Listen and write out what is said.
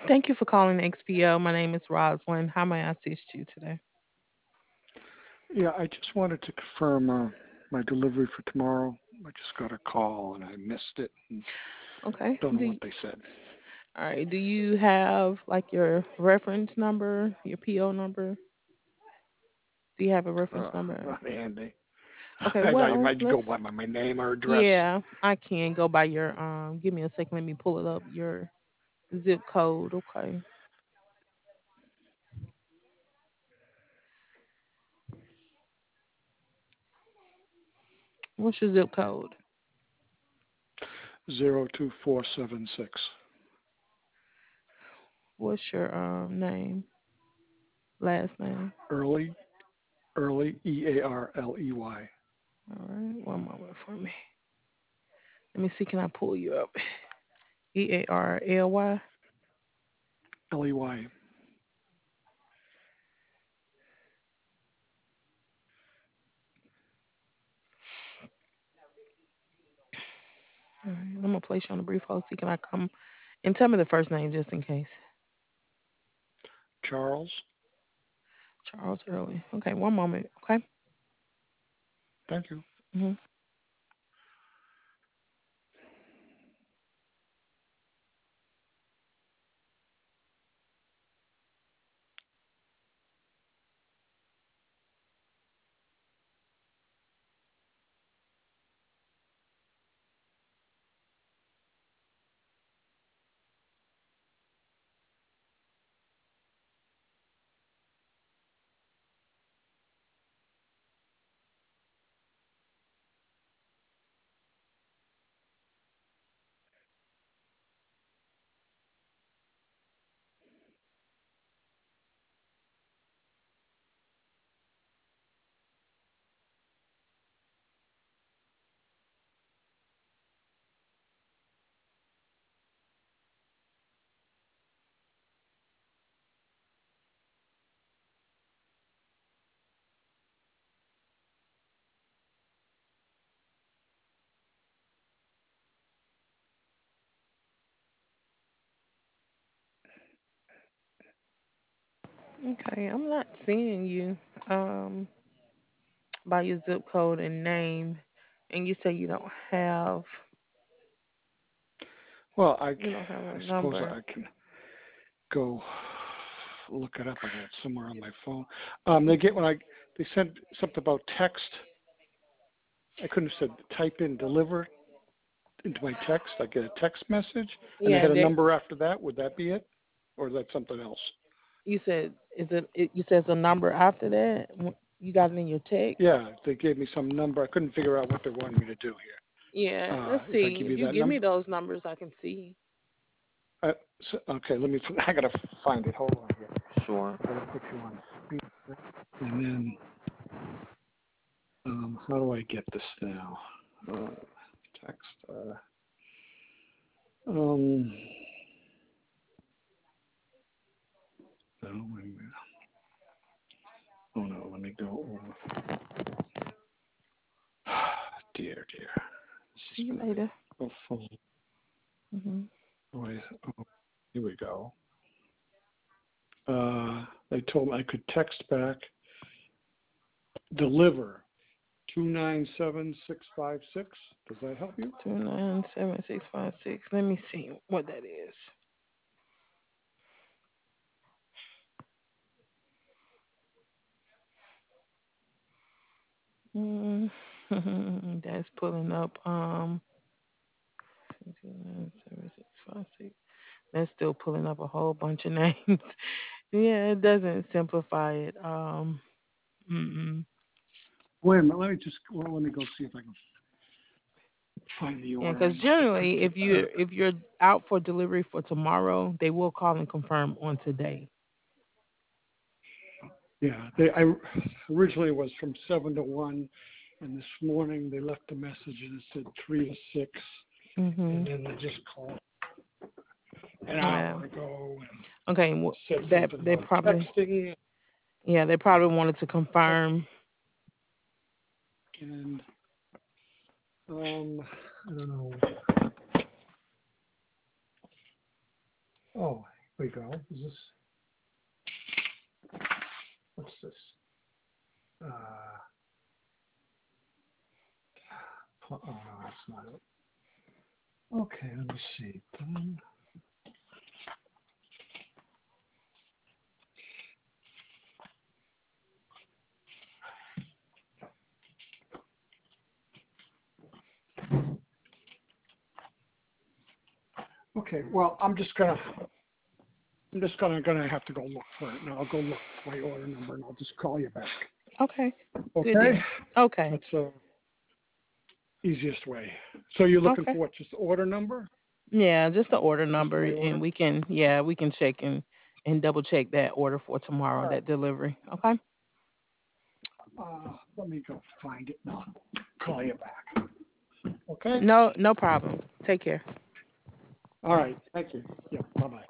Thank you for calling XPL. My name is Rosalind. How may I assist you today? Yeah, I just wanted to confirm my delivery for tomorrow. I just got a call and I missed it and Okay. don't know what they said. All right. Do you have like your reference number, your PO number? Do you have a reference number? Not handy. Okay. I thought you Well, might go let's. by my name or address. Yeah, I can go by your. Give me a second. Let me pull it up. Your zip code. Okay. What's your zip code? 02476. What's your name? Last name. Early, Early, Earley. All right. One moment for me. Let me see. Can I pull you up? EARLY. Ley. All right, I'm gonna place you on a brief hold. See, can I come and tell me the first name just in case? Charles. Charles Early. Okay, one moment. Okay. Thank you. hmm Okay, I'm not seeing you um by your zip code and name, and you say Well, you don't have a I suppose number. I can go look it up. I got it somewhere on my phone. They sent something about text. I couldn't have said type in deliver into my text. I get a text message, and they Yeah, had a there. number after that. Would that be it, or is that something else? You said you said a number after that. You got it in your text. Yeah, they gave me some number. I couldn't figure out what they wanted me to do here. Yeah, let's If I see. give If you you that give me number, those numbers, I can see. okay. Let me. I gotta find it. Hold on here. Sure. I gotta put you on speaker, and then how do I get this now? Text. Um. No, wait a minute. Oh no. Let me go. Dear. This See you has been later. a phone. hmm Wait, oh, here we go. They told me I could text back, deliver 297656. Does that help you? 297-656. Let me see what that is. Mm, that's pulling up 297-656. That's still pulling up a whole bunch of names. Yeah, it doesn't simplify it. Mm-mm. Wait a minute. Let me go see if I can find the Yeah, order. I because must have generally, printed. if you're out for delivery for tomorrow, they will call and confirm on today. Yeah, I originally was from 7 to 1, and this morning they left a message and it said 3 to 6, hmm and then they just called an Yeah. hour ago and Okay. said That something they about probably texting, they probably wanted to text, confirm. and I don't know. Oh, we go. Is this, what's this? Uh, oh no, that's not it. Okay, let me see. Okay, well, I'm just gonna have to go look for it, and I'll go look for my order number, and I'll just call you back. Okay. Good Okay, deal. Okay. that's the easiest way. So you're looking Okay. for what? Just the order number? Yeah, just the order Just number, my and order? we can check and double check that order for tomorrow, All right. that delivery. Okay. Let me go find it, and I'll call you back. Okay. No, no problem. Take care. All right. Thank you. Yeah. Bye bye.